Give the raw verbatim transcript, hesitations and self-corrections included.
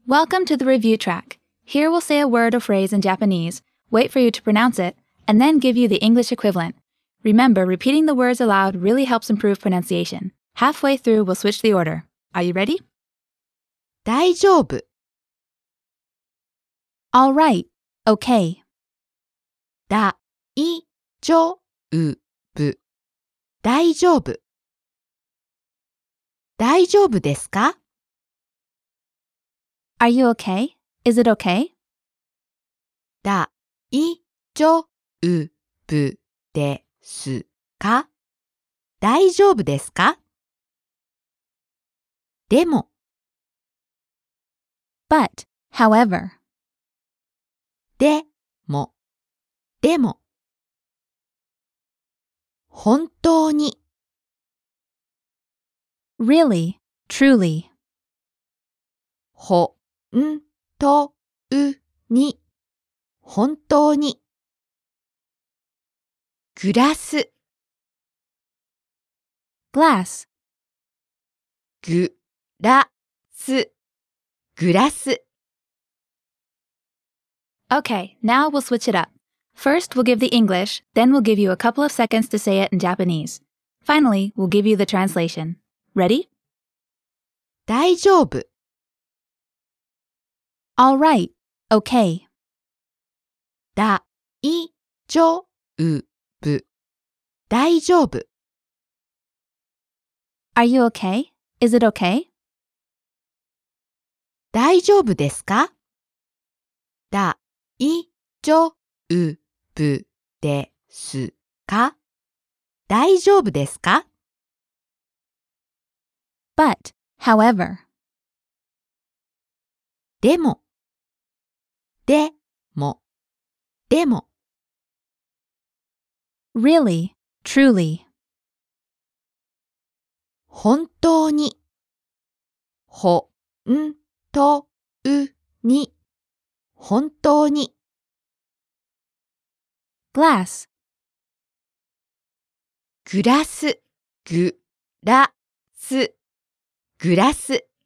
Welcome to the review track. Here we'll say a word or phrase in Japanese, wait for you to pronounce it, and then give you the English equivalent. Remember, repeating the words aloud really helps improve pronunciation. Halfway through, we'll switch the order. Are you ready? 大丈夫 All right. Okay. 大丈夫大丈夫大丈夫ですか Are you okay? Is it okay? 大丈夫ですか大丈夫ですかでも But, however. でもでも本当に Really, truly. ほんとうに本当にグラス Glass. グラスグラス Okay, now we'll switch it up. First, we'll give the English, then we'll give you a couple of seconds to say it in Japanese. Finally, we'll give you the translation. Ready? 大丈夫 All right. Okay. 大丈夫大丈夫 Are you okay? Is it okay? 大丈夫ですか大丈夫ですか大丈夫ですか But, however. でもでもでも Really, truly. 本当にほんとうに本当に Glass. グラスグラスグラス